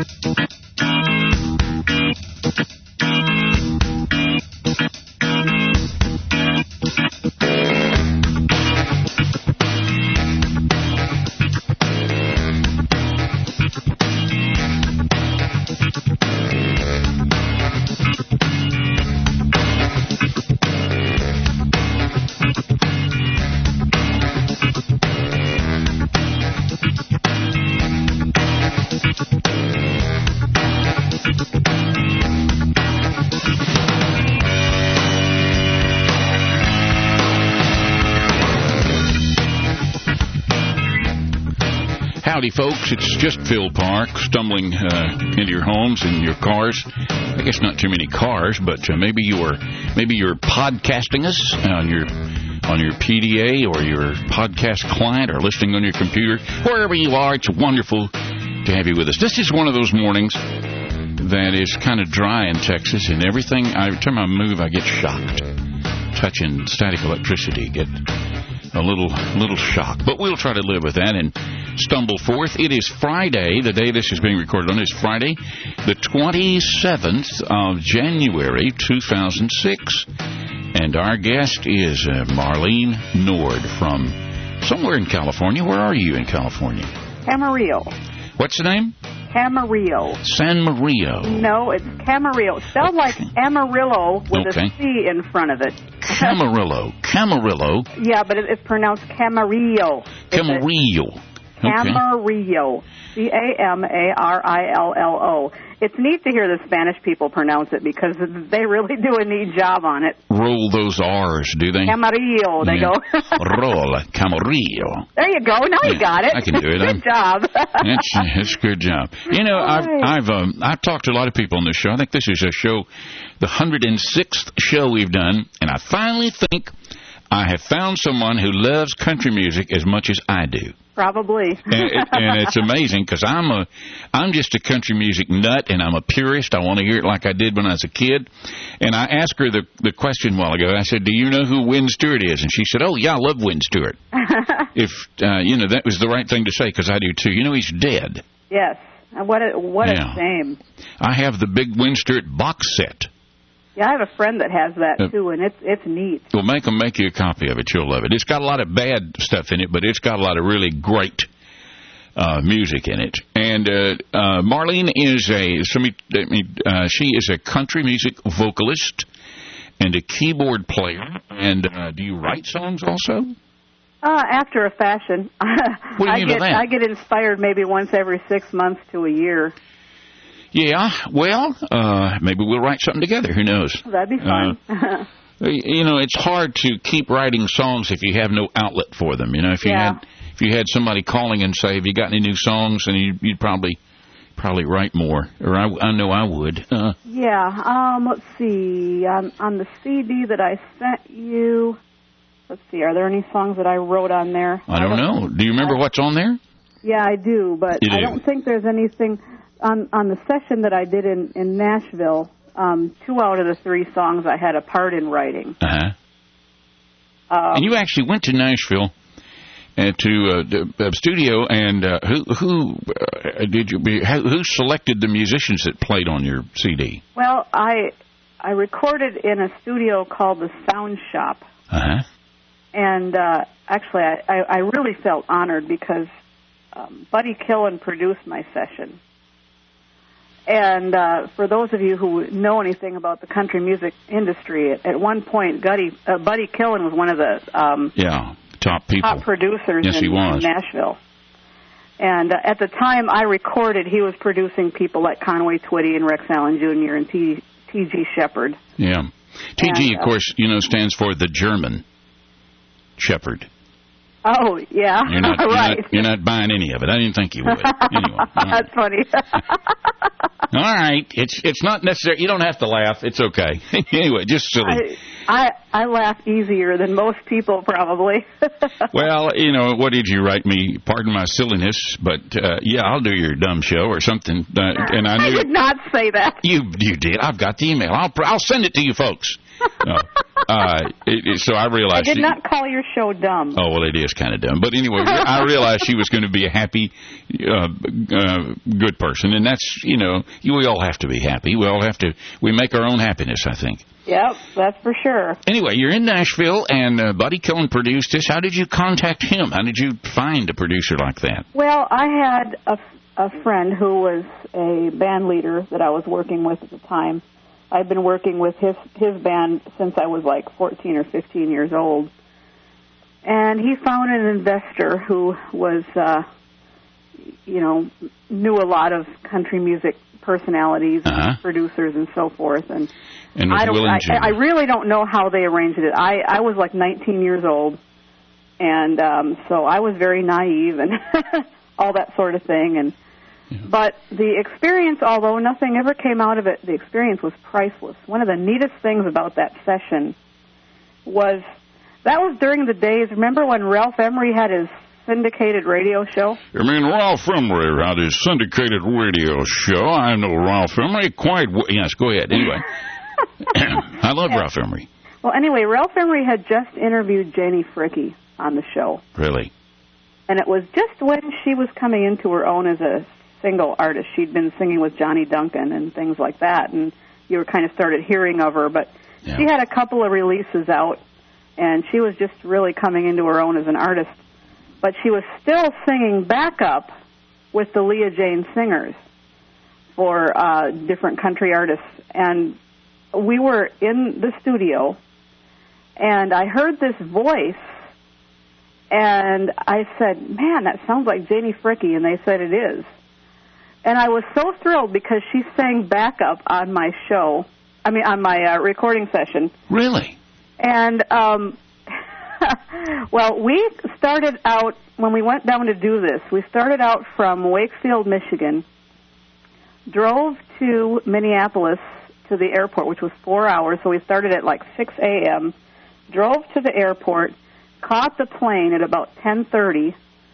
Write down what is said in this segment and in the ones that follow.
Howdy, folks. It's just Phil Park stumbling into your homes and your cars. I guess not too many cars, but maybe you're podcasting us on your PDA or your podcast client or listening on your computer. Wherever you are, it's wonderful to have you with us. This is one of those mornings that is kind of dry in Texas, and everything, every time I move, I get shocked. Touching static electricity, get a little shock. But we'll try to live with that and stumble forth. It is Friday. The day this is being recorded on is Friday, the 27th of January, 2006. And our guest is Marlene Nord from somewhere in California. Where are you in California? Camarillo. What's the name? Camarillo. San Mario. No, it's Camarillo. Spelled like Amarillo with a C in front of it. Camarillo. Camarillo. Yeah, but it's pronounced Camarillo. Camarillo. Camarillo. Camarillo. It's neat to hear the Spanish people pronounce it because they really do a neat job on it. Roll those R's, do they? Camarillo, they go. Roll, Camarillo. There you go. Now you got it. I can do it. Good job. It's a good job. You know, I've talked to a lot of people on this show. I think this is a show, the 106th show we've done, and I finally think I have found someone who loves country music as much as I do. Probably. and it's amazing because I'm just a country music nut, and I'm a purist. I want to hear it like I did when I was a kid. And I asked her the question a while ago. I said, "Do you know who Wynn Stewart is?" And she said, "Oh yeah, I love Wynn Stewart." If that was the right thing to say because I do too. You know, he's dead. Yes. What a shame. I have the big Wynn Stewart box set. Yeah, I have a friend that has that, too, and it's neat. Well, make you a copy of it. You'll love it. It's got a lot of bad stuff in it, but it's got a lot of really great music in it. And Marlene is she is a country music vocalist and a keyboard player. And do you write songs also? After a fashion. What do you mean by that? I get inspired maybe once every 6 months to a year. Yeah, well, maybe we'll write something together. Who knows? That'd be fun. It's hard to keep writing songs if you have no outlet for them. You know, if you had somebody calling and say, "Have you got any new songs?" and you'd probably write more. Or I know I would. Let's see. On the CD that I sent you, let's see. Are there any songs that I wrote on there? I don't know. Do you remember what's on there? Yeah, I do, but I don't think there's anything. On the session that I did in Nashville, 2 out of the 3 songs I had a part in writing. And you actually went to Nashville to the studio, and who selected the musicians that played on your CD? Well, I recorded in a studio called the Sound Shop. And actually, I really felt honored because Buddy Killen produced my session. And for those of you who know anything about the country music industry, at one point, Buddy Killen was one of the top producers in Nashville. And at the time I recorded, he was producing people like Conway Twitty and Rex Allen Jr. and T.G. Shepherd. Yeah. T.G., of course, stands for the German Shepherd. Oh, yeah. You're not buying any of it. I didn't think you would. Anyway. That's funny. All right. It's not necessary. You don't have to laugh. It's okay. Anyway, just silly. I laugh easier than most people, probably. Well, what did you write me? Pardon my silliness, but, I'll do your dumb show or something. And I did not say that. You did. I've got the email. I'll send it to you folks. So I realized... I did not call your show dumb. Oh, well, it is kind of dumb. But anyway, I realized she was going to be a happy, good person. And that's, we all have to be happy. We make our own happiness, I think. Yep, that's for sure. Anyway, you're in Nashville, and Buddy Cohen produced this. How did you contact him? How did you find a producer like that? Well, I had a friend who was a band leader that I was working with at the time. I'd been working with his band since I was like 14 or 15 years old. And he found an investor who was, knew a lot of country music personalities, and producers, and so forth. And I really don't know how they arranged it. I was like 19 years old, and so I was very naive and all that sort of thing. And but the experience, although nothing ever came out of it, the experience was priceless. One of the neatest things about that session was that was during the days. Remember when Ralph Emery had his syndicated radio show? Ralph Emery had his syndicated radio show. I know Ralph Emery quite well. Yes, go ahead. Anyway, I love Ralph Emery. Well, anyway, Ralph Emery had just interviewed Janie Fricke on the show. Really? And it was just when she was coming into her own as a single artist. She'd been singing with Johnny Duncan and things like that, and you were kind of started hearing of her. But she had a couple of releases out, and she was just really coming into her own as an artist. But she was still singing backup with the Leah Jane Singers for different country artists. And we were in the studio, and I heard this voice, and I said, man, that sounds like Janie Fricke, and they said it is. And I was so thrilled because she sang backup on my show, on my recording session. Really? And, well, we started out, when we went down to do this, we started out from Wakefield, Michigan, drove to Minneapolis to the airport, which was 4 hours, so we started at like 6 a.m., drove to the airport, caught the plane at about 10:30,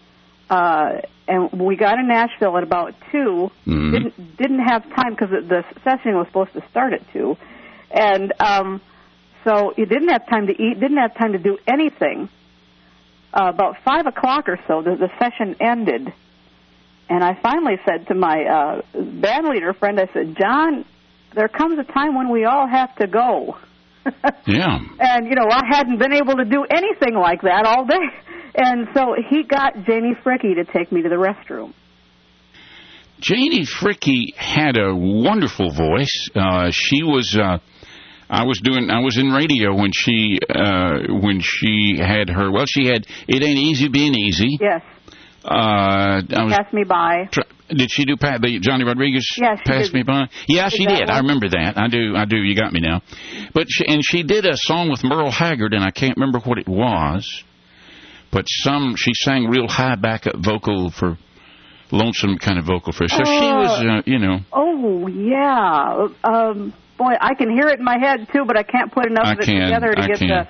and we got in Nashville at about 2. Didn't have time because the session was supposed to start at 2. And so you didn't have time to eat, didn't have time to do anything. About 5 o'clock or so, the session ended. And I finally said to my band leader friend, I said, John, there comes a time when we all have to go. Yeah. And, I hadn't been able to do anything like that all day. And so he got Janie Fricke to take me to the restroom. Janie Fricke had a wonderful voice. She was, I was in radio when she had her, she had It Ain't Easy Being Easy. Yes. Pass Me By. Did she do Johnny Rodriguez? Yes, Pass Me By? Yeah, she did. I remember that. I do. You got me now. But she did a song with Merle Haggard, and I can't remember what it was. But she sang real high backup vocal for lonesome kind of vocal for her. So she was, Oh, yeah. Boy, I can hear it in my head, too, but I can't put enough of it together to get the...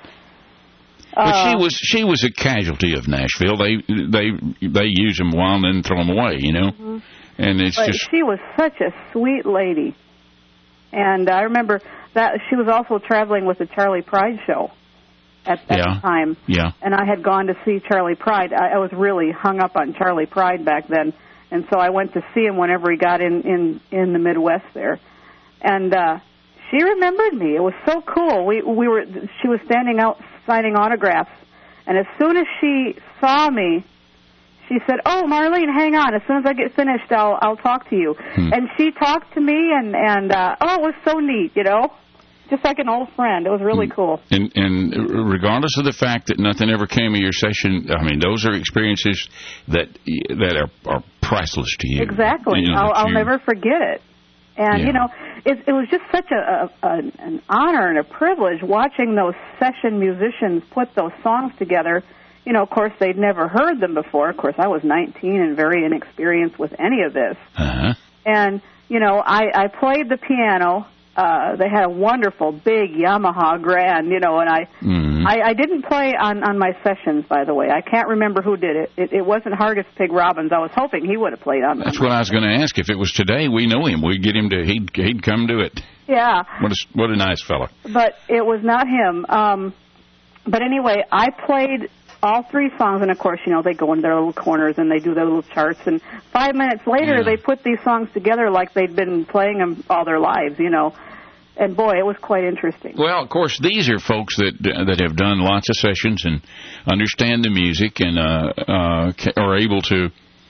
But she was a casualty of Nashville. They use them while and then throw them away, Mm-hmm. And it's but just... She was such a sweet lady. And I remember that she was also traveling with the Charlie Pride show at the time. Yeah. And I had gone to see Charlie Pride. I was really hung up on Charlie Pride back then. And so I went to see him whenever he got in the Midwest there. And she remembered me. It was so cool. She was standing out signing autographs, and as soon as she saw me, she said, "Oh, Marlene, hang on. As soon as I get finished, I'll talk to you." And she talked to me, and it was so neat, just like an old friend. It was really cool. And regardless of the fact that nothing ever came of your session, those are experiences that are priceless to you. Exactly. I'll never forget it. And, it was just such an honor and a privilege watching those session musicians put those songs together. Of course, they'd never heard them before. Of course, I was 19 and very inexperienced with any of this. Uh-huh. And, I played the piano. They had a wonderful, big Yamaha Grand, and I didn't play on my sessions, by the way. I can't remember who did it. It wasn't Hargis Pig Robbins. I was hoping he would have played on them. That's what I was going to ask. If it was today, we know him. We'd get him to, he'd come do it. Yeah. What a nice fella. But it was not him. But anyway, I played all 3 songs, and of course, they go in their little corners and they do their little charts, and 5 minutes later, they put these songs together like they'd been playing them all their lives, And boy, it was quite interesting. Well, of course, these are folks that have done lots of sessions and understand the music and are able to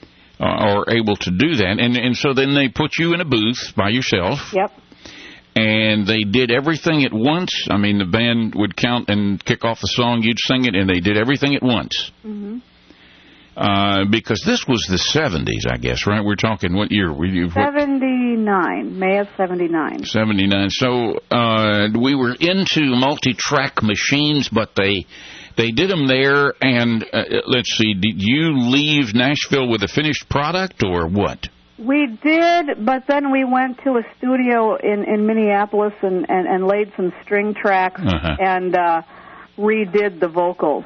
do that. And so then they put you in a booth by yourself. Yep. And they did everything at once. I mean, the band would count and kick off the song, you'd sing it, and they did everything at once. Mm-hmm. Because this was the 70s, I guess, right? We're talking, what year were you? 79, May of 79. 79. So we were into multi-track machines, but they did them there, and let's see, did you leave Nashville with a finished product, or what? We did, but then we went to a studio in Minneapolis and laid some string tracks and redid the vocals.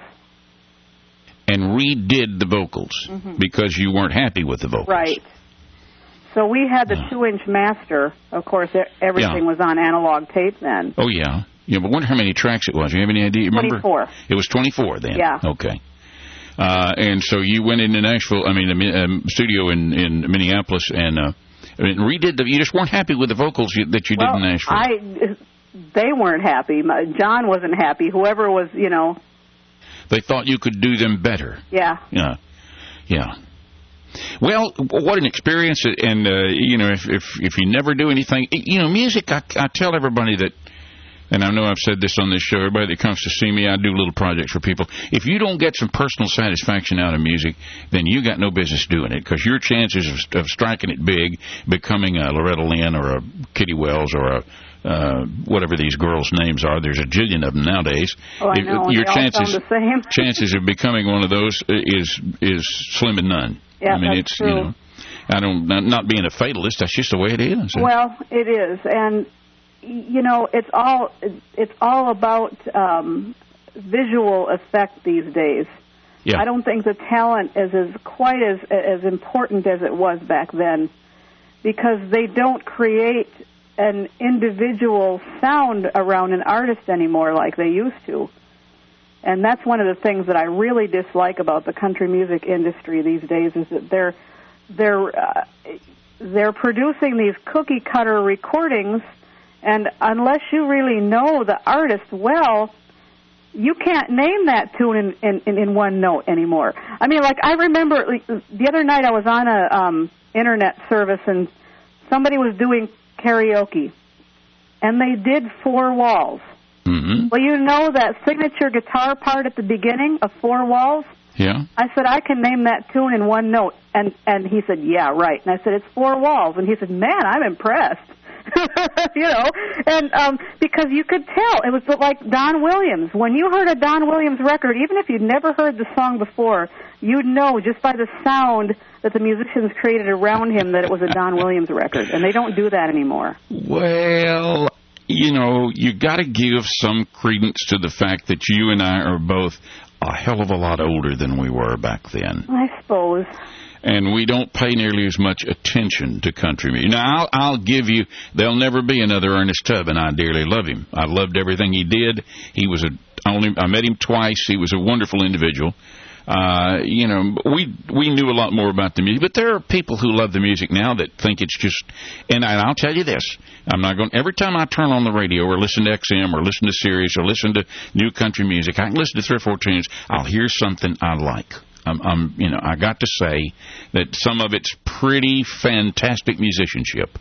And redid the vocals because you weren't happy with the vocals. Right. So we had the 2-inch master. Of course, everything was on analog tape then. Oh, yeah. Yeah, but I wonder how many tracks it was. You have any idea? You remember? 24. It was 24 then? Yeah. Okay. And so you went into Nashville, studio in Minneapolis, and redid you just weren't happy with the vocals that you did in Nashville. They weren't happy. John wasn't happy. Whoever was, They thought you could do them better. Yeah. Yeah. Yeah. Well, what an experience, and, if you never do anything, music, I tell everybody that, and I know I've said this on this show, everybody that comes to see me, I do little projects for people. If you don't get some personal satisfaction out of music, then you got no business doing it, because your chances of striking it big, becoming a Loretta Lynn or a Kitty Wells or a whatever these girls' names are, there's a jillion of them nowadays. Oh, I know. Your they all sound the same. chances of becoming one of those is slim and none. Yeah, I mean, that's true. I'm not being a fatalist. That's just the way it is. Well, it is, and it's all about visual effect these days. Yeah. I don't think the talent is quite as important as it was back then, because they don't create an individual sound around an artist anymore like they used to. And that's one of the things that I really dislike about the country music industry these days, is that they're producing these cookie cutter recordings, and unless you really know the artist well, you can't name that tune in one note anymore. I mean, like, I remember the other night I was on a internet service, and somebody was doing karaoke, and they did Four Walls. Mm-hmm. Well, you know that signature guitar part at the beginning of Four Walls? Yeah. I said, I can name that tune in one note. And he said, yeah, right. And I said, it's Four Walls. And he said, man, I'm impressed. And because you could tell. It was like Don Williams. When you heard a Don Williams record, even if you'd never heard the song before, you'd know just by the sound that the musicians created around him that it was a Don Williams record. And they don't do that anymore. Well, you got to give some credence to the fact that you and I are both a hell of a lot older than we were back then. I suppose. And we don't pay nearly as much attention to country music. Now, I'll give you, there'll never be another Ernest Tubb, and I dearly love him. I loved everything he did. I met him twice. He was a wonderful individual. We knew a lot more about the music, but there are people who love the music now that think it's just, and I'll tell you this, every time I turn on the radio or listen to XM or listen to Sirius or listen to new country music, I can listen to 3 or 4 tunes, I'll hear something I like. I got to say that some of it's pretty fantastic musicianship.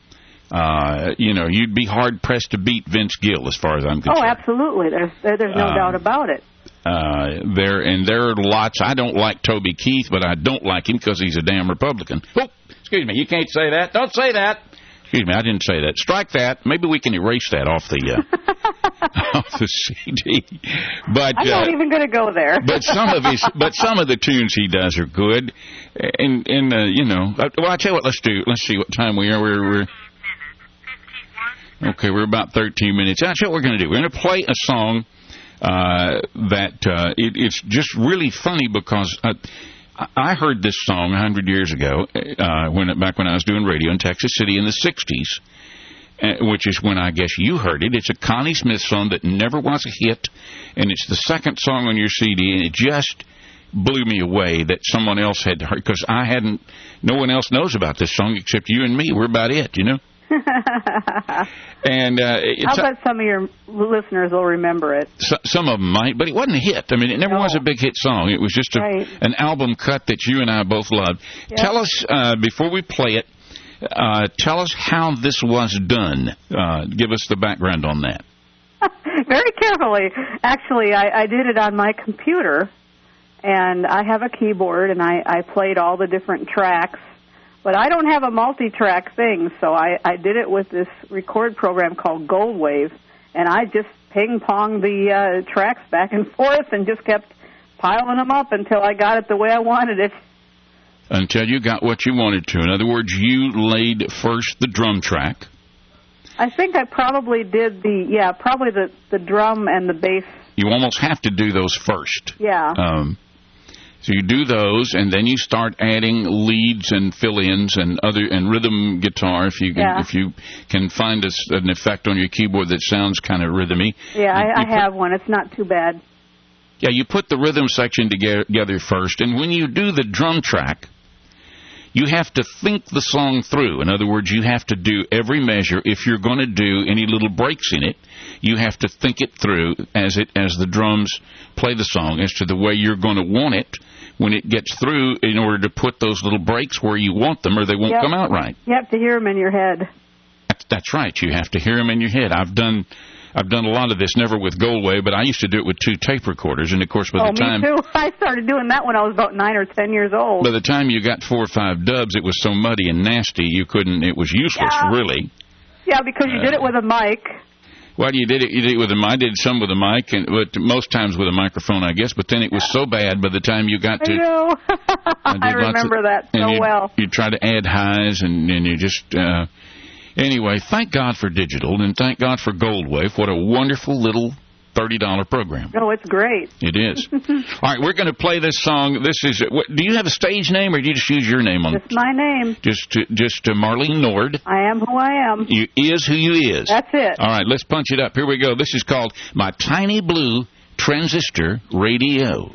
You'd be hard pressed to beat Vince Gill as far as I'm concerned. Oh, absolutely. There's no doubt about it. There are lots. I don't like Toby Keith, but I don't like him because he's a damn Republican. Oh, excuse me, you can't say that. Don't say that. Excuse me, I didn't say that. Strike that. Maybe we can erase that off the off the CD. But I'm not even going to go there. but some of the tunes he does are good. And well, I tell you what, let's see what time we are. We're okay. We're about 13 minutes. That's what we're going to do. We're going to play a song that it's just really funny because I heard this song 100 years ago back when I was doing radio in Texas City in the 60s, which is when I guess you heard it. It's a Connie Smith song that never was a hit, and it's the second song on your CD, and it just blew me away that someone else had heard, because no one else knows about this song except you and me. We're about it, you know? And I'll bet some of your listeners will remember it. Some of them might, but it wasn't a hit. I mean, it never was a big hit song. It was just an album cut that you and I both loved. Yep. Tell us, before we play it, tell us how this was done. Give us the background on that. Very carefully. Actually, I did it on my computer, and I have a keyboard, and I played all the different tracks. But I don't have a multi-track thing, so I did it with this record program called Goldwave, and I just ping-ponged the tracks back and forth and just kept piling them up until I got it the way I wanted it. Until you got what you wanted to. In other words, you laid first the drum track. I think I probably did probably the drum and the bass. You almost have to do those first. Yeah. So you do those, and then you start adding leads and fill-ins and rhythm guitar. If you can find an effect on your keyboard that sounds kind of rhythmy. Yeah, I have one. It's not too bad. Yeah, you put the rhythm section together first, and when you do the drum track, you have to think the song through. In other words, you have to do every measure. If you're going to do any little breaks in it, you have to think it through as the drums play the song as to the way you're going to want it when it gets through, in order to put those little breaks where you want them, or they won't come out right. You have to hear them in your head. That's right. You have to hear them in your head. I've done a lot of this, never with Goldwave, but I used to do it with 2 tape recorders, and of course by the time... me too. I started doing that when I was about 9 or 10 years old. By the time you got 4 or 5 dubs, it was so muddy and nasty, it was useless, really. Yeah, because you did it with a mic. Well, you did it with a mic. I did some with a mic, but most times with a microphone, I guess. But then it was so bad by the time you got to... I know. I remember that so well. You try to add highs, and you just... Anyway, thank God for digital, and thank God for Goldwave. What a wonderful little $30 program. Oh, it's great. It is. All right, we're going to play this song. This is. Do you have a stage name, or do you just use your name on it? Just my name. Just Marlene Nord. I am who I am. You is who you is. That's it. All right, let's punch it up. Here we go. This is called My Tiny Blue Transistor Radio.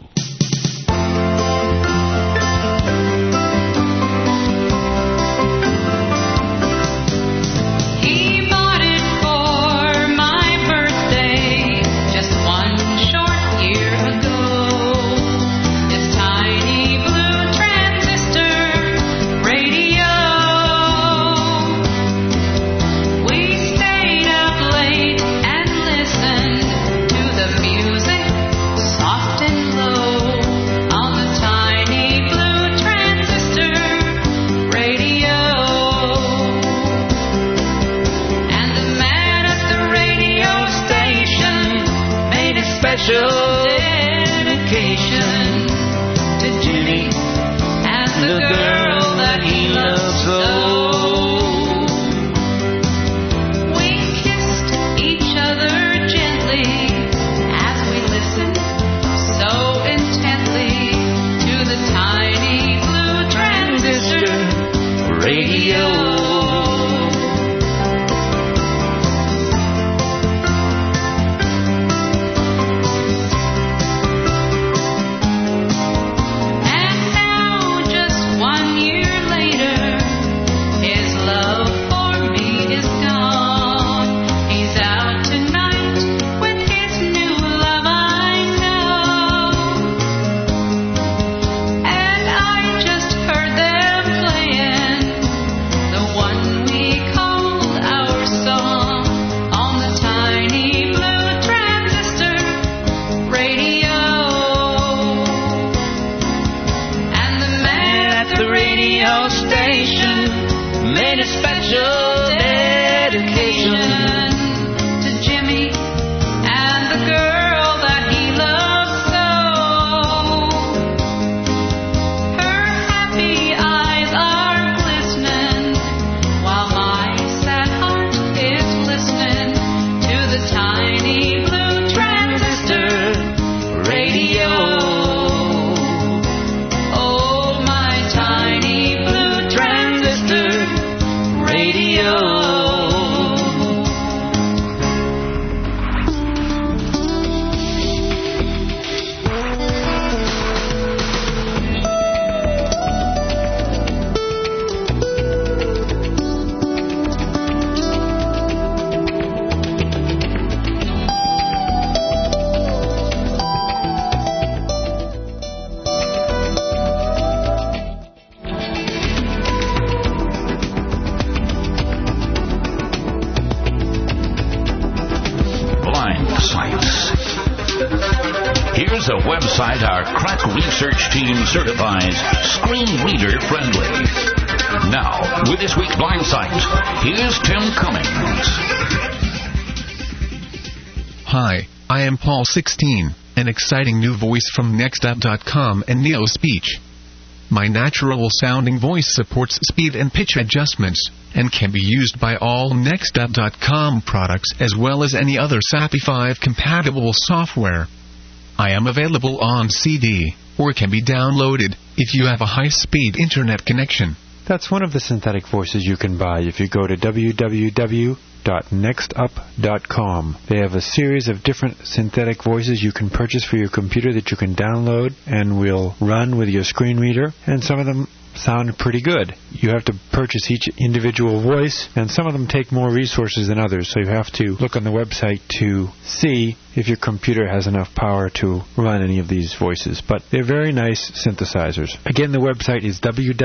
Radio. a website our crack research team certifies screen reader friendly. Now, with this week's Blind Sight, here's Tim Cummings. Hi, I am Paul 16, an exciting new voice from NextUp.com and NeoSpeech. My natural-sounding voice supports speed and pitch adjustments, and can be used by all NextUp.com products as well as any other SAPI 5 compatible software. I am available on CD, or can be downloaded, if you have a high-speed internet connection. That's one of the synthetic voices you can buy if you go to www.nextup.com. They have a series of different synthetic voices you can purchase for your computer that you can download and will run with your screen reader, and some of them sound pretty good. You have to purchase each individual voice, and some of them take more resources than others, so you have to look on the website to see if your computer has enough power to run any of these voices. But they're very nice synthesizers. Again, the website is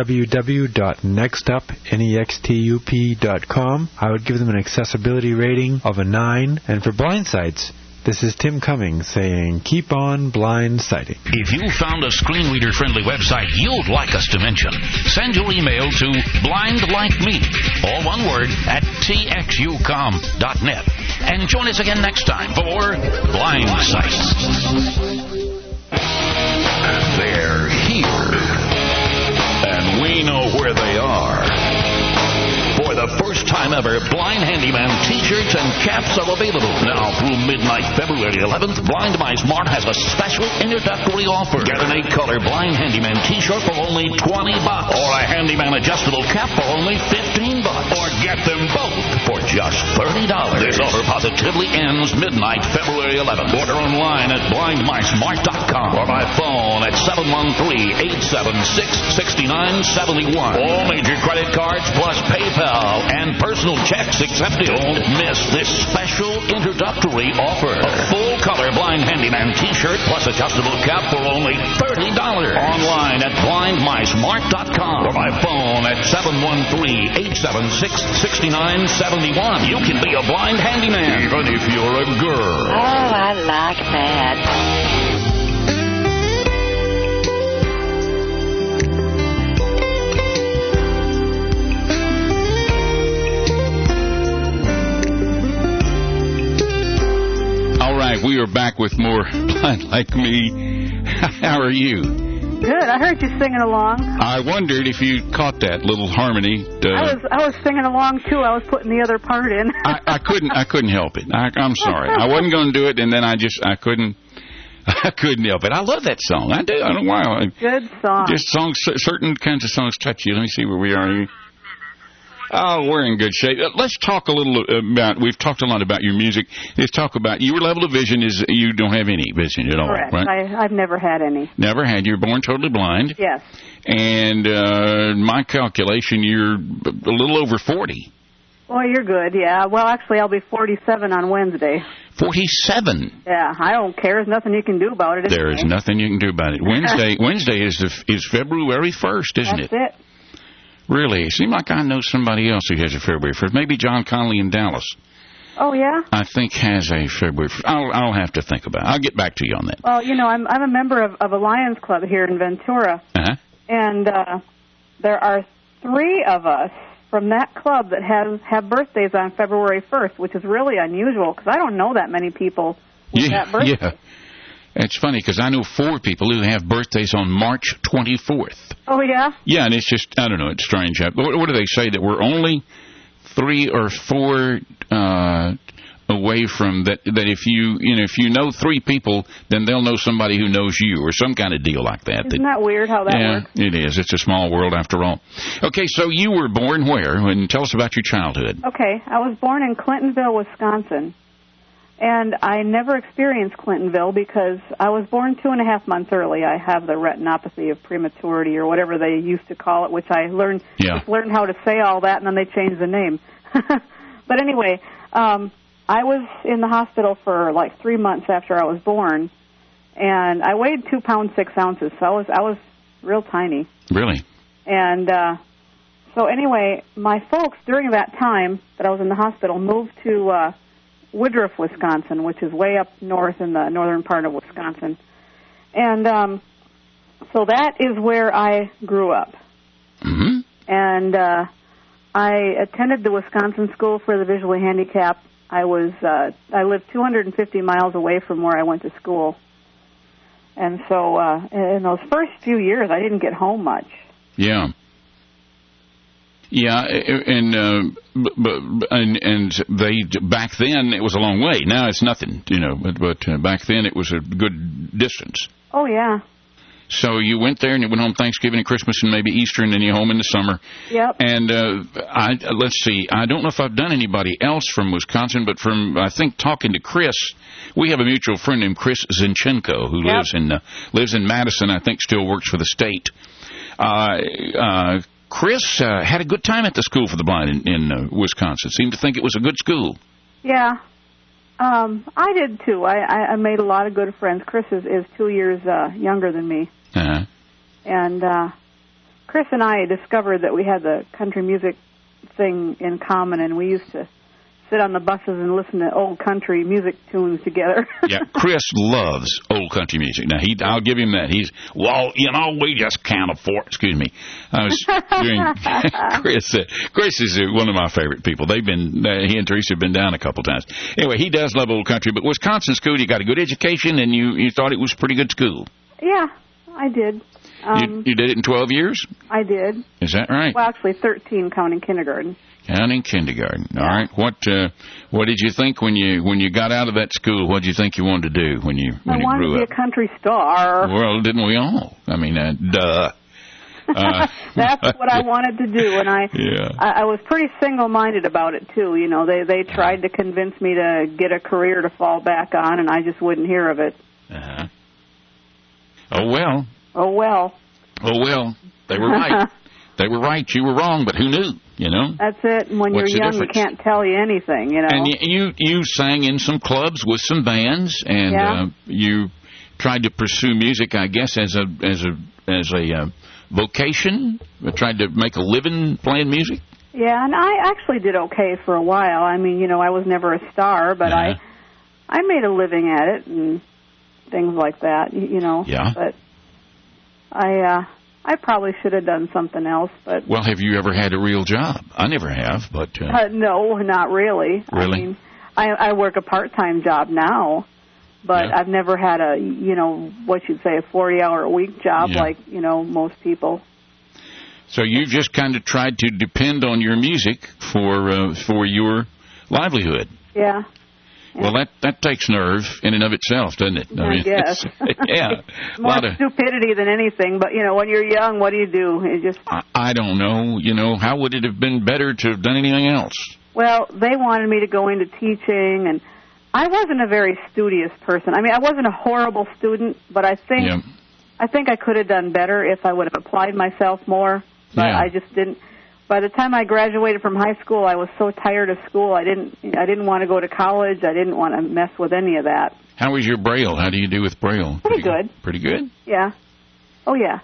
www.nextup.com. I would give them an accessibility rating of a 9. And for Blind Sights, this is Tim Cummings saying, keep on blind sighting. If you found a screen reader-friendly website you'd like us to mention, send your email to blindlikeme, all one word, at txucom.net. And join us again next time for Blind Sight. They're here, and we know where they are. For the first time ever, Blind Handyman T-shirts and caps are available. Now through midnight February 11th, Blind Mice Mart has a special introductory offer. Get an 8-color Blind Handyman T-shirt for only $20, or a Handyman adjustable cap for only $15, or get them both for just $30. This offer positively ends midnight February 11th. Order online at blindmicemart.com or by phone at 713-876-6971. All major credit cards plus PayPal and personal checks accepted. Don't miss this special introductory offer. A full-color Blind Handyman T-shirt plus adjustable cap for only $30. Online at blindmicemart.com or by phone at 713-876-6971. You can be a blind handyman even if you're a girl. Oh, I like that. We are back with more Blind Like Me. How are you? Good. I heard you singing along. I wondered if you caught that little harmony. I was singing along too. I was putting the other part in. I couldn't help it. I'm sorry. I wasn't going to do it, and then I couldn't help it. I love that song. I do. I don't know why. Good song. Just songs. Certain kinds of songs touch you. Let me see where we are here. Oh, we're in good shape. Let's talk a little about, we've talked a lot about your music. Let's talk about your level of vision is you don't have any vision at all, correct. Right? I've never had any. Never had. You're born totally blind. Yes. And my calculation, you're a little over 40. Well, you're good, yeah. Well, actually, I'll be 47 on Wednesday. 47? Yeah, I don't care. There's nothing you can do about it. There is nothing you can do about it. Wednesday is February 1st, isn't it? That's it. Really? It seems like I know somebody else who has a February 1st. Maybe John Connolly in Dallas. Oh, yeah? I think has a February 1st. I'll have to think about it. I'll get back to you on that. Well, you know, I'm a member of a Lions Club here in Ventura. Uh-huh. And there are 3 of us from that club that have birthdays on February 1st, which is really unusual because I don't know that many people with that birthday. Yeah. It's funny because I know 4 people who have birthdays on March 24th. Oh, yeah? Yeah, and it's just, I don't know, it's strange. What do they say, that we're only 3 or 4 away from that if you know 3 people, then they'll know somebody who knows you, or some kind of deal like that. Isn't that weird how that works? Yeah, it is. It's a small world after all. Okay, so you were born where? And tell us about your childhood. Okay, I was born in Clintonville, Wisconsin. And I never experienced Clintonville because I was born 2.5 months early. I have the retinopathy of prematurity, or whatever they used to call it, which I just learned how to say all that, and then they changed the name. But anyway, I was in the hospital for like 3 months after I was born, and I weighed 2 pounds 6 ounces, so I was real tiny. Really? And so anyway, my folks during that time that I was in the hospital moved to Woodruff, Wisconsin, which is way up north in the northern part of Wisconsin. And so that is where I grew up. Mm-hmm. And I attended the Wisconsin School for the Visually Handicapped. I lived 250 miles away from where I went to school. And so in those first few years, I didn't get home much. Yeah. Yeah, and they back then it was a long way. Now it's nothing, but back then it was a good distance. Oh yeah. So you went there and you went home Thanksgiving and Christmas and maybe Easter, and then you're home in the summer. Yep. And let's see, I don't know if I've done anybody else from Wisconsin, but from I think talking to Chris, we have a mutual friend named Chris Zinchenko who lives in Madison. I think still works for the state. Chris had a good time at the School for the Blind in Wisconsin. Seemed to think it was a good school. Yeah. I did, too. I made a lot of good friends. Chris is 2 years younger than me. Uh-huh. And Chris and I discovered that we had the country music thing in common, and we used to sit on the buses and listen to old country music tunes together. Yeah, Chris loves old country music. Now, I'll give him that. We just can't afford... Excuse me. I was doing... Chris is one of my favorite people. He and Teresa have been down a couple times. Anyway, he does love old country, but Wisconsin school, you got a good education, and you thought it was a pretty good school. Yeah, I did. You did it in 12 years? I did. Is that right? Well, actually 13 counting kindergarten. Counting kindergarten. All right. What did you think when you got out of that school? What did you think you wanted to do when you grew up? I wanted to be a country star. Well, didn't we all? I mean, duh. That's what I wanted to do, and I was pretty single-minded about it too. They tried to convince me to get a career to fall back on, and I just wouldn't hear of it. Uh-huh. Oh well. Oh well. Oh well. They were right. They were right. You were wrong, but who knew? That's it. And when you're young, you can't tell you anything. And you sang in some clubs with some bands, and you tried to pursue music, I guess, as a vocation. Tried to make a living playing music. Yeah, and I actually did okay for a while. I mean, I was never a star, but I made a living at it and things like that. Yeah. But I probably should have done something else, but... Well, have you ever had a real job? I never have, but... No, not really. Really? I mean, I work a part-time job now, but I've never had a, what you'd say, a 40-hour-a-week job like, most people. So you just kind of tried to depend on your music for your livelihood. Yeah. Well, that takes nerve in and of itself, doesn't it? I guess. Yeah. More stupidity than anything, but, when you're young, what do you do? I don't know. How would it have been better to have done anything else? Well, they wanted me to go into teaching, and I wasn't a very studious person. I mean, I wasn't a horrible student, but I think I could have done better if I would have applied myself more, but I just didn't. By the time I graduated from high school, I was so tired of school. I didn't want to go to college. I didn't want to mess with any of that. How was your Braille? How do you do with Braille? Pretty good. Pretty good? Yeah. Oh, yeah.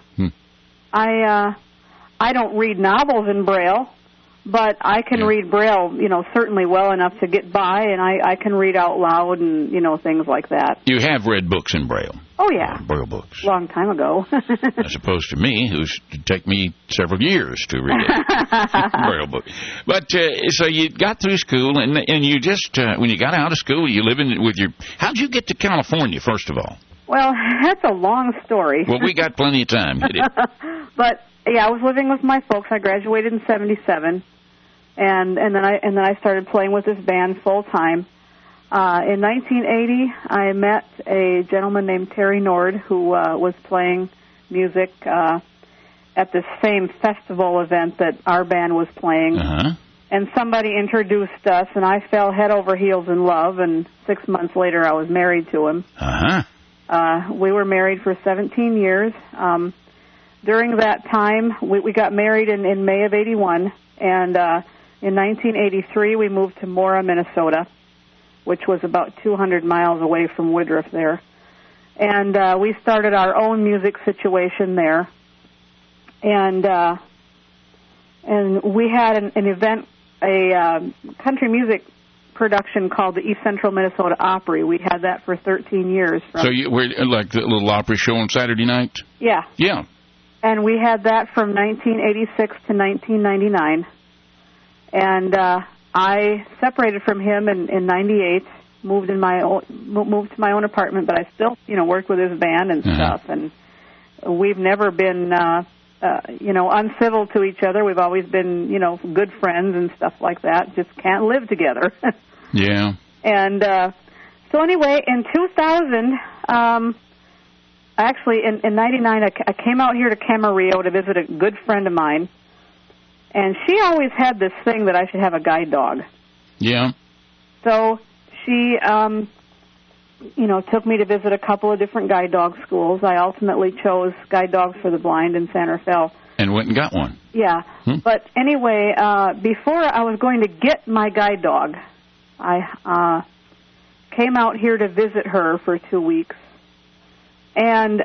I don't read novels in Braille, but I can read Braille, certainly well enough to get by, and I can read out loud and, things like that. You have read books in Braille? Oh, yeah. Braille books. Long time ago. As opposed to me, who's take me several years to read a Braille book. But, so you got through school, and you just, when you got out of school, you living with how'd you get to California, first of all? Well, that's a long story. Well, we got plenty of time. Hit it. But, I was living with my folks. I graduated in 1977, and then I started playing with this band full time. In 1980, I met a gentleman named Terry Nord who was playing music at this same festival event that our band was playing. Uh-huh. And somebody introduced us, and I fell head over heels in love, and 6 months later I was married to him. Uh-huh. We were married for 17 years. During that time, we got married in May of 1981, and in 1983 we moved to Mora, Minnesota, which was about 200 miles away from Woodruff there. And we started our own music situation there. And we had an event, a country music production called the East Central Minnesota Opry. We had that for 13 years. So you were like the little opera show on Saturday night? Yeah. Yeah. And we had that from 1986 to 1999. And I separated from him in 98, moved to my own apartment, but I still, worked with his band and stuff. And we've never been, uncivil to each other. We've always been, good friends and stuff like that. Just can't live together. Yeah. And so anyway, in 2000, actually in 99, I came out here to Camarillo to visit a good friend of mine. And she always had this thing that I should have a guide dog. Yeah. So she, took me to visit a couple of different guide dog schools. I ultimately chose Guide Dogs for the Blind in San Rafael. And went and got one. Yeah. But anyway, before I was going to get my guide dog, I came out here to visit her for 2 weeks. And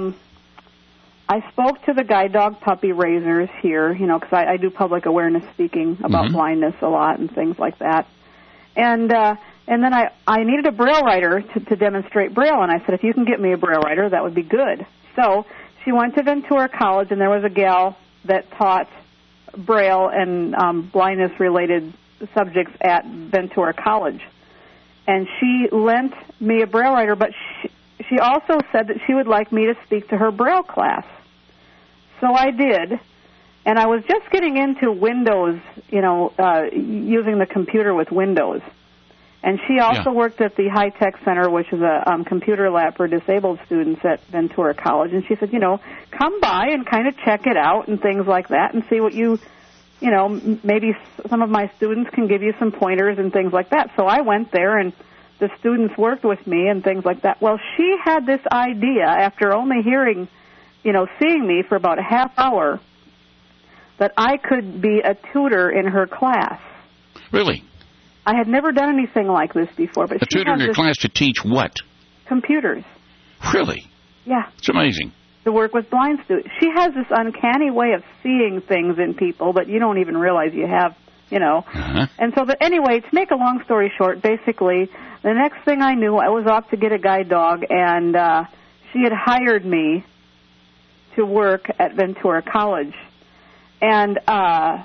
I spoke to the guide dog puppy raisers here, because I do public awareness speaking about blindness a lot and things like that. And then I needed a Braille writer to demonstrate Braille, and I said, if you can get me a Braille writer, that would be good. So she went to Ventura College, and there was a gal that taught Braille and blindness-related subjects at Ventura College. And she lent me a Braille writer, but she also said that she would like me to speak to her Braille class. So I did, and I was just getting into Windows, using the computer with Windows. And she also worked at the High Tech Center, which is a computer lab for disabled students at Ventura College. And she said, come by and kind of check it out and things like that and see what maybe some of my students can give you some pointers and things like that. So I went there, and the students worked with me and things like that. Well, she had this idea after only seeing me for about a half hour, that I could be a tutor in her class. Really? I had never done anything like this before. But a tutor in her class to teach what? Computers. Really? Yeah. It's amazing. To work with blind students. She has this uncanny way of seeing things in people that you don't even realize you have, And so, anyway, to make a long story short, basically, the next thing I knew, I was off to get a guide dog, and she had hired me to work at Ventura College. And I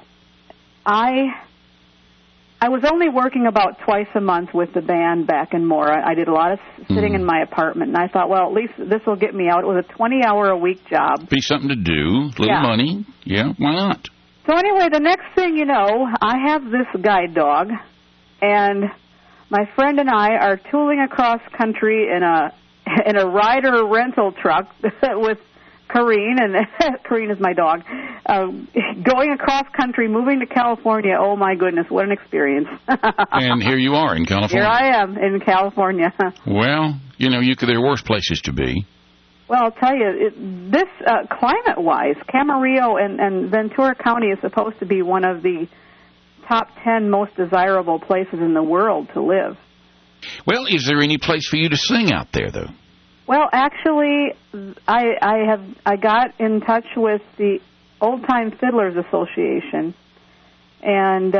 was only working about twice a month with the band back in Mora. I did a lot of sitting in my apartment, and I thought, well, at least this will get me out. It was a 20-hour-a-week job. Be something to do, little money. Yeah, why not? So anyway, the next thing you know, I have this guide dog, and my friend and I are tooling across country in a rider rental truck with Corrine, and Corrine is my dog, going across country, moving to California. Oh, my goodness, what an experience. And here you are in California. Here I am in California. Well, there are worse places to be. Well, I'll tell you, this climate-wise, Camarillo and Ventura County is supposed to be one of the top 10 most desirable places in the world to live. Well, is there any place for you to sing out there, though? Well, actually, I got in touch with the Old Time Fiddlers Association, and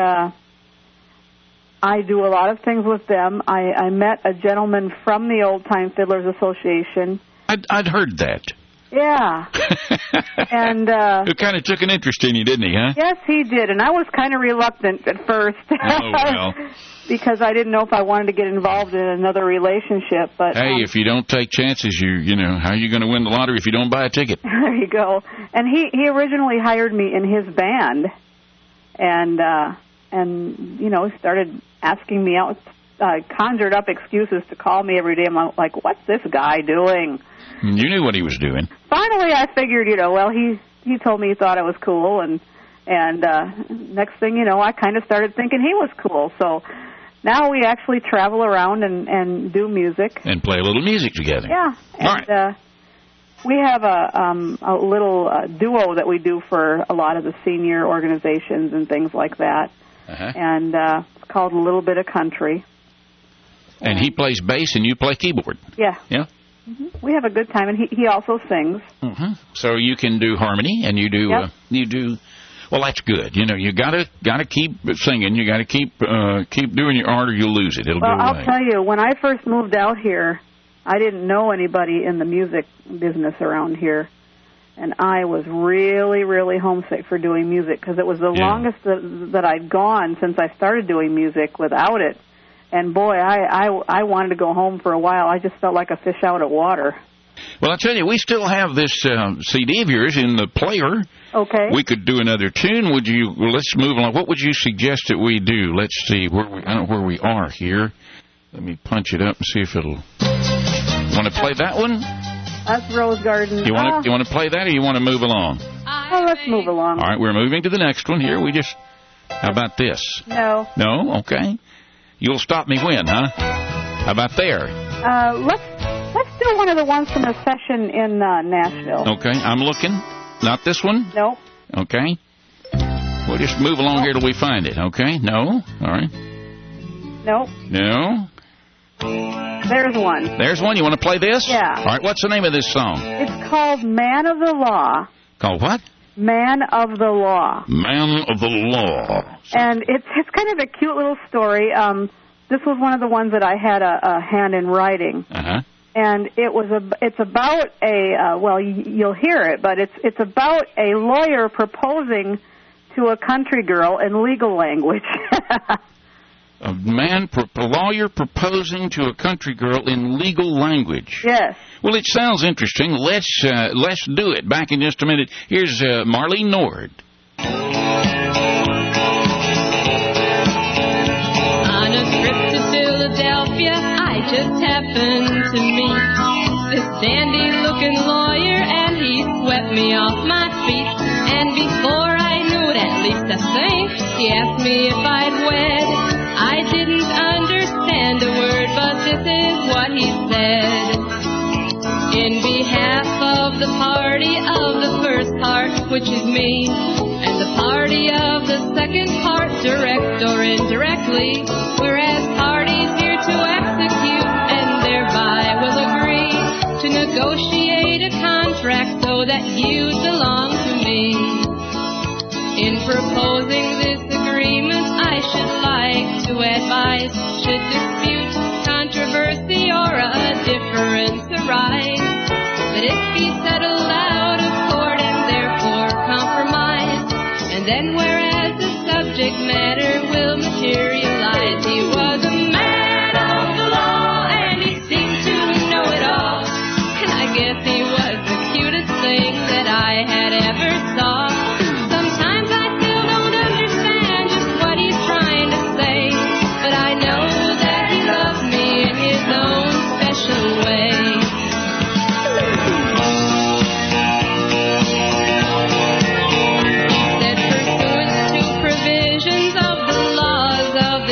I do a lot of things with them. I met a gentleman from the Old Time Fiddlers Association. I'd heard that. Yeah. And who kind of took an interest in you, didn't he, huh? Yes, he did, and I was kind of reluctant at first. Oh, well. Because I didn't know if I wanted to get involved in another relationship. But hey, if you don't take chances, how are you going to win the lottery if you don't buy a ticket? There you go. And he originally hired me in his band, and started asking me out, conjured up excuses to call me every day. I'm like, what's this guy doing? You knew what he was doing. Finally, I figured, he told me he thought I was cool, and next thing you know, I kind of started thinking he was cool. So now we actually travel around and do music. And play a little music together. Yeah. And, all right. We have a little duo that we do for a lot of the senior organizations and things like that. Uh-huh. And it's called A Little Bit of Country. And he plays bass and you play keyboard. Yeah. Yeah? Mm-hmm. We have a good time, and he also sings. Mm-hmm. So you can do harmony, and you do... Yep. Well, that's good. You know, you gotta keep singing. You gotta keep doing your art, or you'll lose it. It'll go away. I'll tell you, when I first moved out here, I didn't know anybody in the music business around here, and I was really, really homesick for doing music because it was the longest that I'd gone since I started doing music without it. And boy, I wanted to go home for a while. I just felt like a fish out of water. Well, I'll tell you, we still have this CD of yours in the player. Okay. We could do another tune. Let's move along. What would you suggest that we do? Let's see I don't know where we are here. Let me punch it up and see if it'll. Want to play that one? That's Rose Garden. You want to play that, or you want to move along? Oh, let's move along. All right, we're moving to the next one here. How about this? No. No? Okay. You'll stop me when, huh? How about there? Let's do one of the ones from a session in Nashville. Okay, I'm looking. Not this one? No. Okay. We'll just move along here till we find it, okay? No? All right. No. No? There's one. There's one? You want to play this? Yeah. All right, what's the name of this song? It's called Man of the Law. Called what? Man of the Law. Man of the Law. And it's kind of a cute little story. This was one of the ones that I had a hand in writing. Uh-huh. And it's about you'll hear it, but it's about a lawyer proposing to a country girl in legal language. A lawyer proposing to a country girl in legal language. Yes. Well, it sounds interesting. Let's do it. Back in just a minute. Here's Marlene Nord. On a trip to Philadelphia, I just happened to meet this dandy-looking lawyer, and he swept me off my feet. And before I knew it, at least I think, he asked me if I'd wed. I didn't understand a word, but this is what he said. In behalf of the party of the first part, which is me, and the party of the second part, direct or indirectly, whereas parties here to execute and thereby will agree to negotiate a contract so that you belong to me. In proposing this agreement, I should like to advise, should dispute, controversy, or a difference arise, that it be settled out of court and therefore compromised. And then whereas the subject matter will materialize, he was a man of the law, and he seemed to know it all. And I guess he was the cutest thing that I had ever saw. Of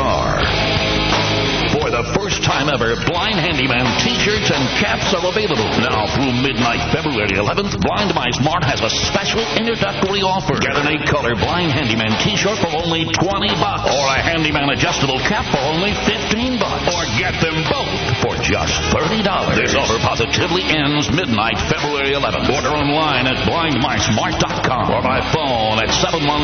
are. For the first time ever, Blind Handyman T-shirts and caps are available. Now through midnight February 11th, Blind My Smart has a special introductory offer. Get an 8-color Blind Handyman T-shirt for only $20, or a Handyman adjustable cap for only $15, or get them both for just $30. This offer positively ends midnight February 11th. Order online at blindmysmart.com or by phone at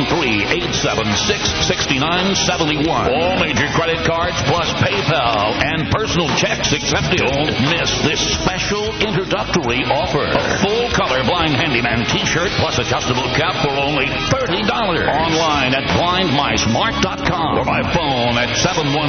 713-876-6971. All major credit cards plus PayPal and personal checks accepted. Don't miss this special introductory offer. A full-color Blind Handyman T-shirt plus adjustable cap for only $30. Online at blindmysmart.com or by phone at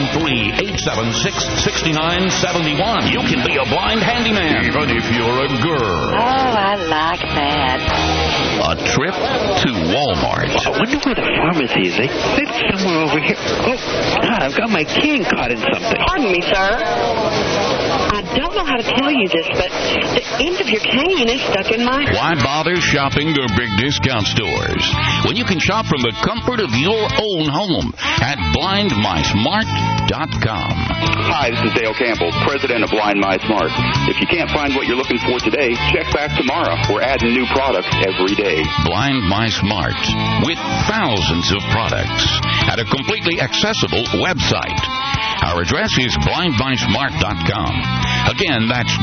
713-876-6971. You can be a blind handyman even if you're a girl. Oh, I like that. A trip to Walmart. I wonder where the pharmacy is. They said somewhere over here. Oh, God, I've got my cane caught in something. Pardon me, sir. I don't know how to tell you this, but the end of your cane is stuck in my... Why bother shopping the big discount stores when you can shop from the comfort of your own home at blindmysmart.com? Hi, this is Dale Campbell, president of Blind My Smart. If you can't find what you're looking for today, check back tomorrow. We're adding new products every day. Blind My Smart, with thousands of products at a completely accessible website. Our address is blindmysmart.com. Again, that's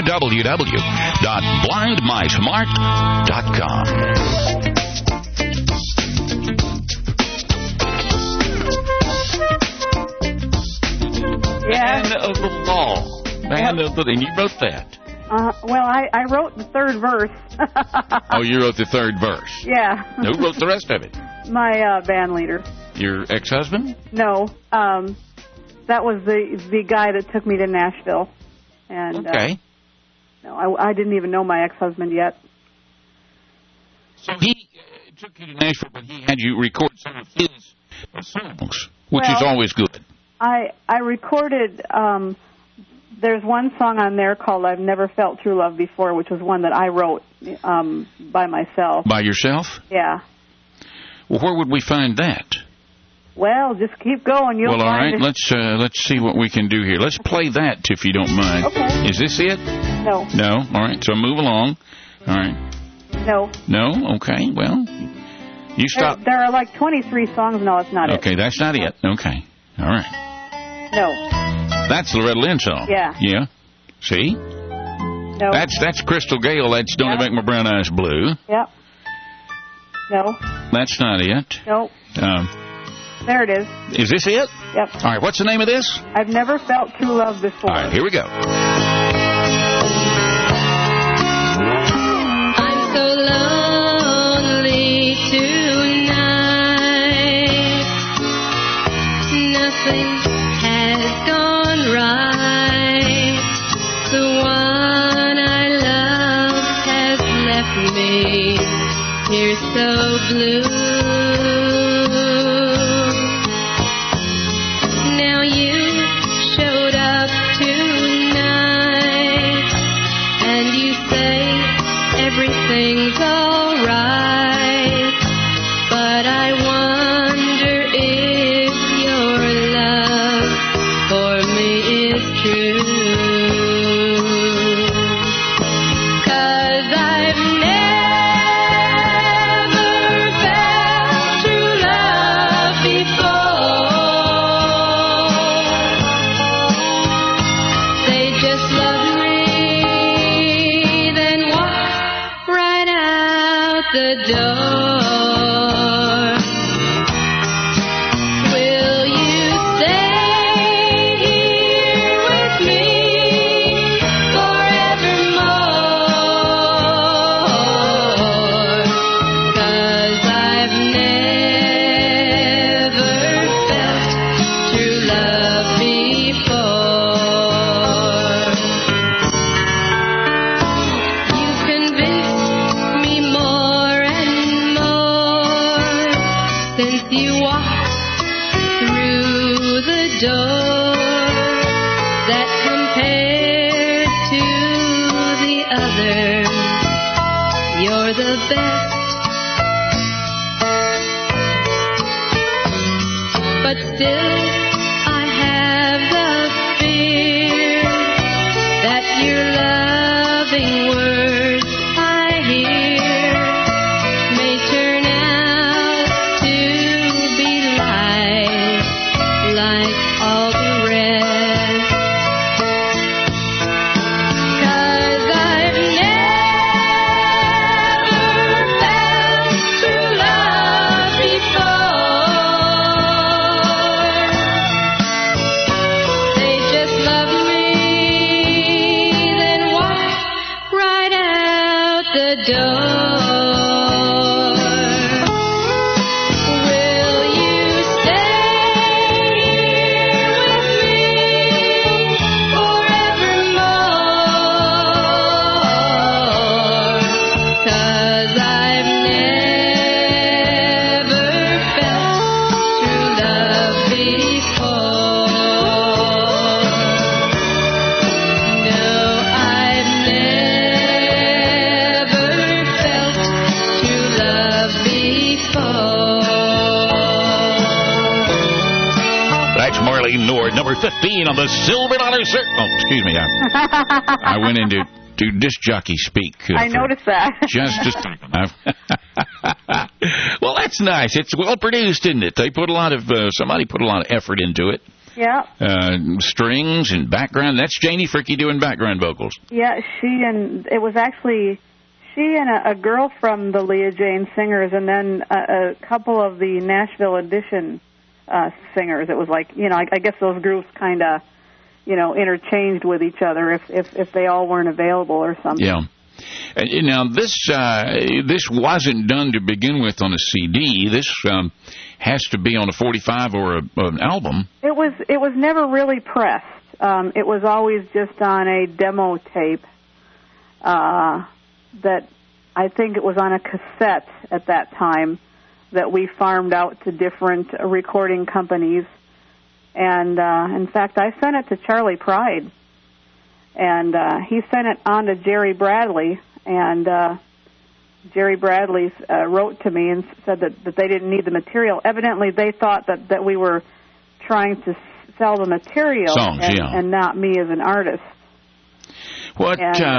www.blindmysmart.com. Yeah. Man of the law. Man of the... And you wrote that. Well, I wrote the third verse. Oh, you wrote the third verse. Yeah. Who wrote the rest of it? My band leader. Your ex-husband? No. That was the guy that took me to Nashville. And, okay. No, I didn't even know my ex-husband yet. So he took you to Nashville, but he had you record some of his songs, which is always good. I recorded, there's one song on there called I've Never Felt True Love Before, which was one that I wrote by myself. By yourself? Yeah. Well, where would we find that? Well, just keep going. You'll all right. find it. Let's see what we can do here. Let's play that, if you don't mind. Okay. Is this it? No. No? All right. So move along. All right. No. No? Okay. Well, you stop. There are like 23 songs. No, it's not it. Okay, that's not it. Okay. All right. No. That's Loretta Lynn song. Yeah. Yeah. See? No. That's Crystal Gale. That's Don't Make My Brown Eyes Blue. Yep. No. That's not it. No. There it is. Is this it? Yep. All right, what's the name of this? I've Never Felt True Love Before. All right, here we go. I'm so lonely tonight. Nothing has gone right. The one I love has left me here so blue. Now you showed up tonight, and you say everything's all right, but I wonder if your love for me is true. 'Cause I've never felt true love before. They just love me, then walk right out the door. Will you stay here with me forevermore? 'Cause I've never felt true love before. You convinced me more and more since you walked through the door, that compared to the others, you're the best. But still, I Billboard, number 15 on the Silver Dollar Search. Oh, excuse me. I went into disc jockey speak. I noticed that. Just well, that's nice. It's well produced, isn't it? They put a lot of somebody put a lot of effort into it. Yeah. Strings and background. That's Janie Fricke doing background vocals. Yeah, it was actually she and a girl from the Leah Jane Singers, and then a couple of the Nashville Edition singers. It was like, I guess those groups kind of, interchanged with each other if they all weren't available or something. Yeah. Now this wasn't done to begin with on a CD. This has to be on a 45 or an album. It was never really pressed. It was always just on a demo tape. That I think it was on a cassette at that time that we farmed out to different recording companies. And, in fact, I sent it to Charlie Pride, and he sent it on to Jerry Bradley, and Jerry Bradley wrote to me and said that they didn't need the material. Evidently, they thought that we were trying to sell the material and not me as an artist. What?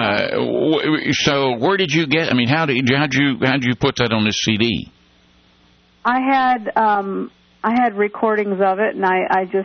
So where did you get? I mean, how'd you put that on this CD? I had recordings of it, and I just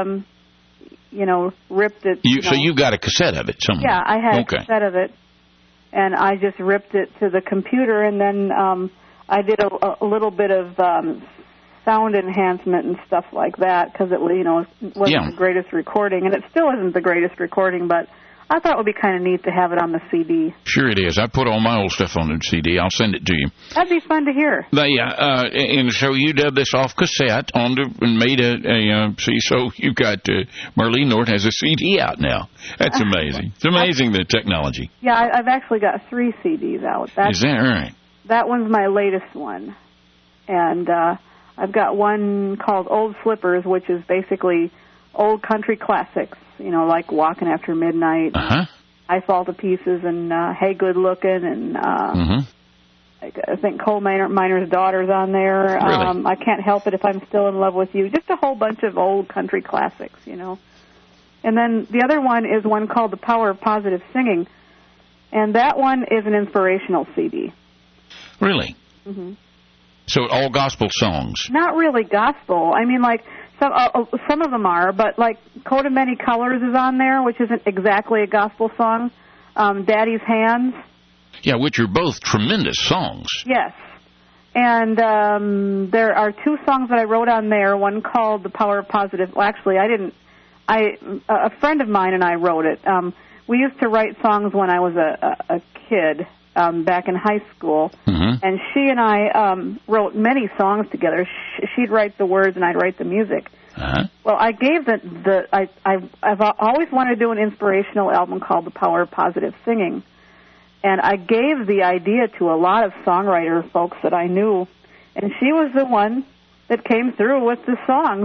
ripped it. So you got a cassette of it somewhere? Yeah, I had a cassette of it, and I just ripped it to the computer, and then I did a little bit of sound enhancement and stuff like that because it wasn't the greatest recording, and it still isn't the greatest recording, but I thought it would be kind of neat to have it on the CD. Sure it is. I put all my old stuff on the CD. I'll send it to you. That'd be fun to hear. And so you dubbed this off cassette and made a so you've got Marlene Nort has a CD out now. That's amazing. It's amazing, the technology. Yeah, I've actually got 3 CDs out. Is that right? That one's my latest one. And I've got one called Old Slippers, which is basically old country classics. Like Walking After Midnight, I Fall to Pieces, and Hey Good Looking, and I think Coal Miner's Daughter's on there. Really? I Can't Help It If I'm Still in Love with You. Just a whole bunch of old country classics, And then the other one is one called The Power of Positive Singing, and that one is an inspirational CD. Really? Mm-hmm. So all gospel songs? Not really gospel. I mean, like, some of them are, but like Coat of Many Colors is on there, which isn't exactly a gospel song. Daddy's Hands. Yeah, which are both tremendous songs. Yes. And there are 2 songs that I wrote on there, one called The Power of Positive. Well, actually, a friend of mine and I wrote it. We used to write songs when I was a kid. Back in high school, and she and I wrote many songs together. She'd write the words, and I'd write the music. Well, I gave I've always wanted to do an inspirational album called The Power of Positive Singing, and I gave the idea to a lot of songwriter folks that I knew, and she was the one that came through with the song.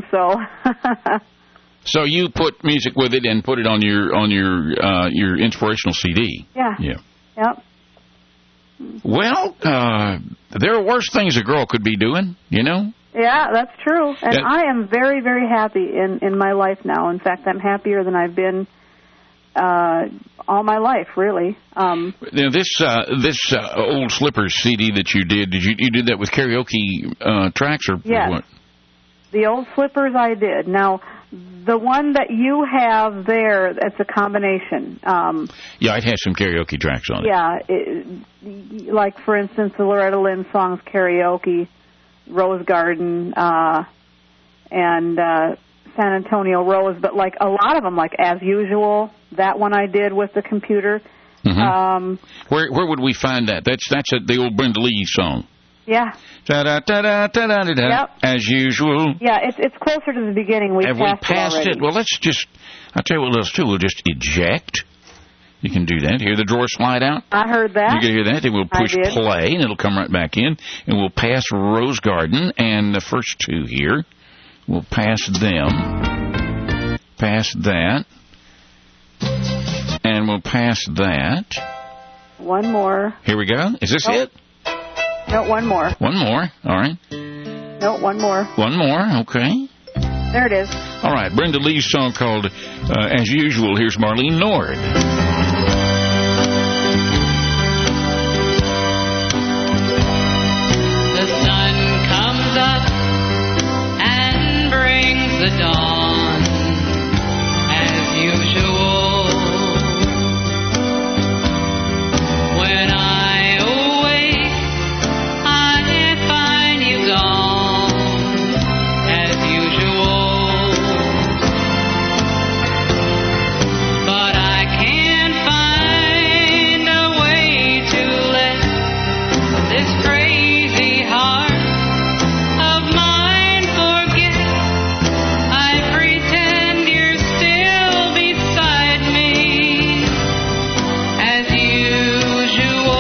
So you put music with it and put it on your inspirational CD. Yeah. Yep. Well, there are worse things a girl could be doing, Yeah, that's true. And I am very, very happy in my life now. In fact, I'm happier than I've been all my life, really. Now, this Old Slippers CD that you did you did that with karaoke tracks or what? The Old Slippers I did. Now, the one that you have there, it's a combination. Yeah, it has some karaoke tracks on it. Yeah, like, for instance, the Loretta Lynn songs Karaoke, Rose Garden, and San Antonio Rose. But, like, a lot of them, like As Usual, that one I did with the computer. Where would we find that? That's the old Brenda Lee song. Yeah. Yep. As Usual. Yeah, it's closer to the beginning. Have we passed it? Well, I'll tell you what else, too. We'll just eject. You can do that. Hear the drawer slide out? I heard that. You can hear that. Then we'll push play, and it'll come right back in. And we'll pass Rose Garden, and the first 2 here. We'll pass them. Pass that. And we'll pass that. One more. Here we go. Is this it? No, one more. One more. All right. No, one more. One more. Okay. There it is. All right, Brenda Lee's song called As Usual. Here's Marlene Nord. The sun comes up and brings the dawn, as usual. When I awake, I find you gone, as usual. But I can't find a way to let this crazy heart of mine forget. I pretend you're still beside me, as usual.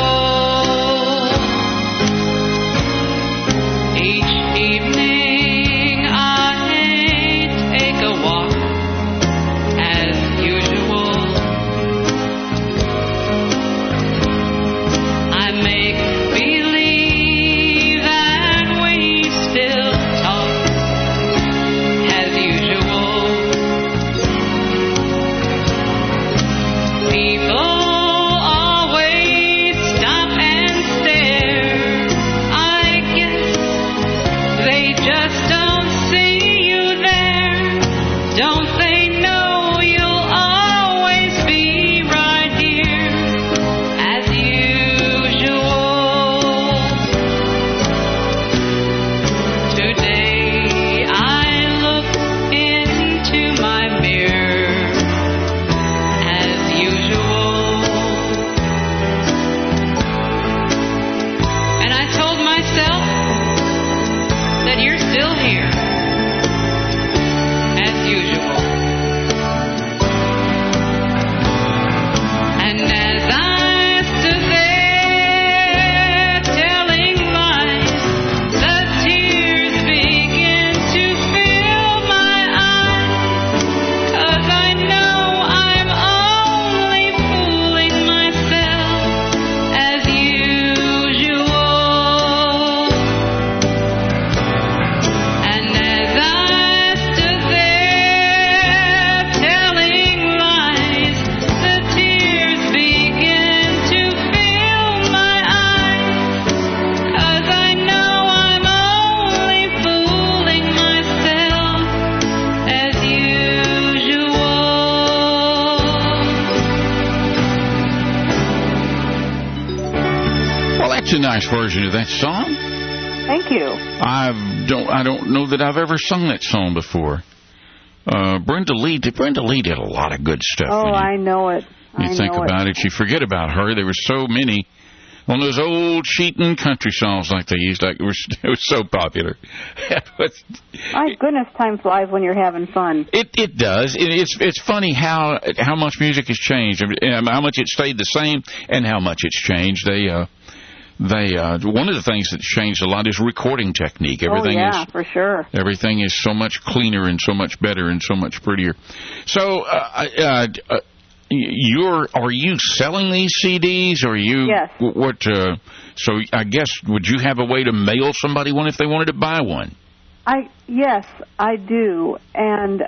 Each evening I take a walk, as usual. I make believe that we still talk, as usual. People always stop and stare. I guess they just don't see you there. Don't they know you'll always be right here, as usual? Today I look into my mirror, as usual, and I told myself that you're still here, as usual. And as I stood there telling lies, the tears begin to fill my eyes, 'cause I know I'm only fooling myself, as usual. And as I stood there telling lies, the tears begin to fill my eyes, 'cause I know I'm only fooling myself, as usual. Well, that's a nice version of that song. Thank you. I don't know that I've ever sung that song before. Brenda Lee did a a lot of good stuff. Oh, when you, I know it. you think about it, you forget about her. There were so many on those old cheating country songs like they used. Like it was so popular. My goodness, time flies when you're having fun. It does. It's funny how much music has changed, and how much it stayed the same, and how much it's changed. One of the things that's changed a lot is recording technique. Everything is for sure. Everything is so much cleaner and so much better and so much prettier. So, are you selling these CDs? Or are you? Yes. What? So I guess would you have a way to mail somebody one if they wanted to buy one? Yes, I do, and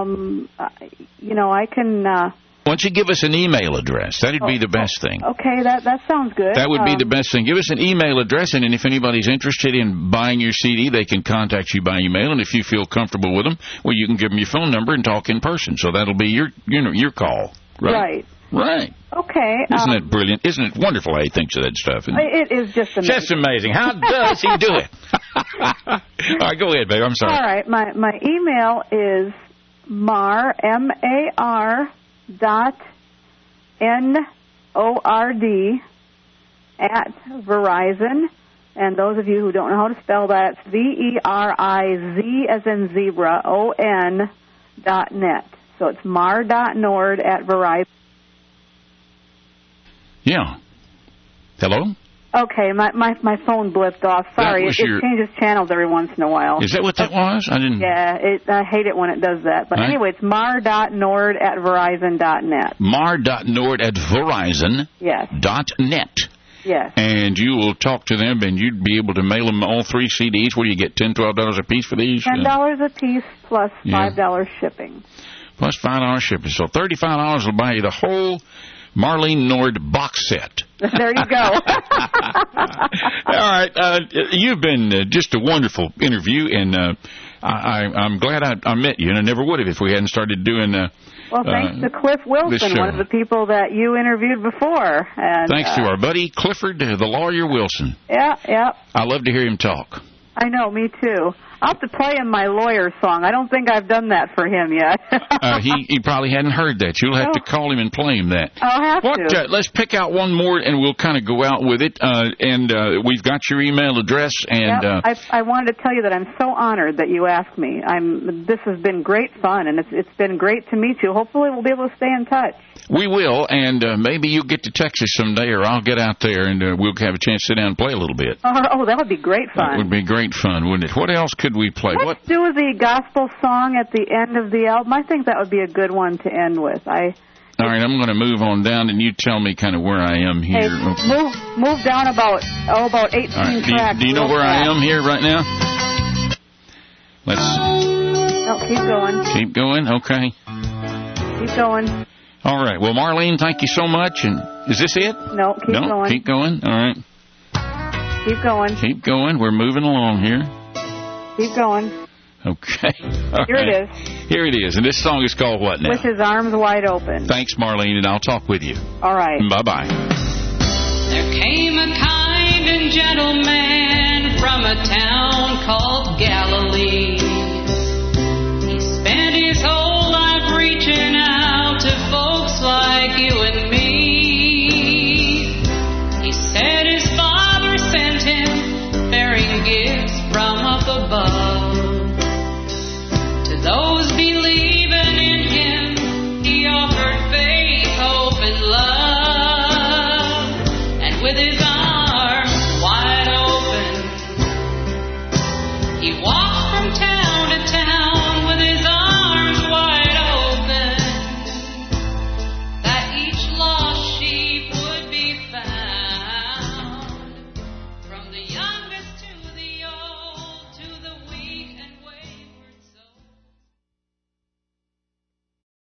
I can. Why don't you give us an email address? That'd be the best thing. Okay, that sounds good. That would be the best thing. Give us an email address, and if anybody's interested in buying your CD, they can contact you by email. And if you feel comfortable with them, well, you can give them your phone number and talk in person. So that'll be your call. Right. Right. Okay. Isn't that brilliant? Isn't it wonderful how he thinks of that stuff? It is just amazing. Just amazing. How does he do it? All right, go ahead, babe. I'm sorry. All right. My email is mar, M-A-R, .N-O-R-D @Verizon. And those of you who don't know how to spell that, it's V-E-R-I-Z as in zebra, O-N .net. So it's mar.nord @Verizon. Yeah. Hello? Okay, my phone blipped off. Sorry, it changes channels every once in a while. Is that what that was? I didn't... Yeah, I hate it when it does that. But anyway, it's mar.nord @Verizon.net. mar.nord @Verizon. Yes. .net. Yes. And you will talk to them, and you'd be able to mail them all 3 CDs. What do you get, $10, $12 a piece for these? $10 a piece plus $5 shipping. Plus $5 shipping. So $35 will buy you the whole Marlene Nord box set. There you go. All right. You've been just a wonderful interview, and I'm glad I met you, and I never would have if we hadn't started doing well, thanks to Cliff Wilson, one of the people that you interviewed before. And, thanks to our buddy Clifford, the lawyer Wilson. Yeah. I love to hear him talk. I know, me too. I'll have to play him my lawyer song. I don't think I've done that for him yet. He probably hadn't heard that. You'll have to call him and play him that. I'll have to. Let's pick out one more, and we'll kind of go out with it. And we've got your email address. And I wanted to tell you that I'm so honored that you asked me. This has been great fun, and it's been great to meet you. Hopefully we'll be able to stay in touch. We will, and maybe you'll get to Texas someday, or I'll get out there, and we'll have a chance to sit down and play a little bit. Oh, that would be great fun. That would be great fun, wouldn't it? What else could we play? Let's do the gospel song at the end of the album. I think that would be a good one to end with. All right, I'm going to move on down, and you tell me kind of where I am here. Hey, move down about 18 tracks. Do you know where I am here right now? No, keep going. Keep going? Okay. Keep going. All right. Well, Marlene, thank you so much. And is this it? No, keep going. Keep going. All right. Keep going. Keep going. We're moving along here. Keep going. Okay. Here it is. Here it is. And this song is called what now? With His Arms Wide Open. Thanks, Marlene, and I'll talk with you. All right. Bye-bye. There came a kind and gentle man from a town called Galilee.